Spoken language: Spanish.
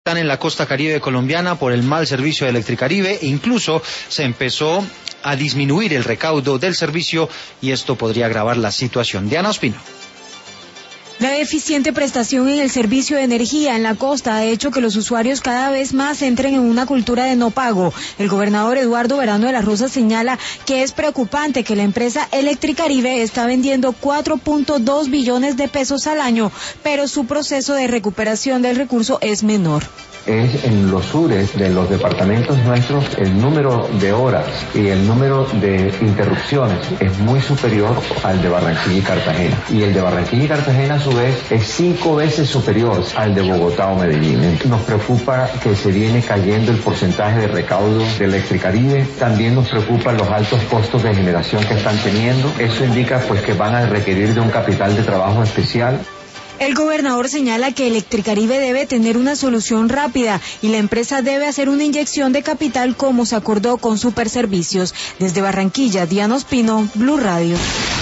Están en la costa caribe colombiana por el mal servicio de Electricaribe e incluso se empezó a disminuir el recaudo del servicio y esto podría agravar la situación. Diana Ospino. La deficiente prestación en el servicio de energía en la costa ha hecho que los usuarios cada vez más entren en una cultura de no pago. El gobernador Eduardo Verano de la Rosa señala que es preocupante que la empresa Electricaribe está vendiendo 4.2 billones de pesos al año, pero su proceso de recuperación del recurso es menor. Es en los sures de los departamentos nuestros el número de horas y el número de interrupciones es muy superior al de Barranquilla y Cartagena. Y el de Barranquilla y Cartagena a su vez es 5 veces superior al de Bogotá o Medellín. Nos preocupa que se viene cayendo el porcentaje de recaudo de Electricaribe. También nos preocupan los altos costos de generación que están teniendo. Eso indica pues que van a requerir de un capital de trabajo especial. El gobernador señala que Electricaribe debe tener una solución rápida y la empresa debe hacer una inyección de capital como se acordó con Superservicios. Desde Barranquilla, Diana Ospino, Blue Radio.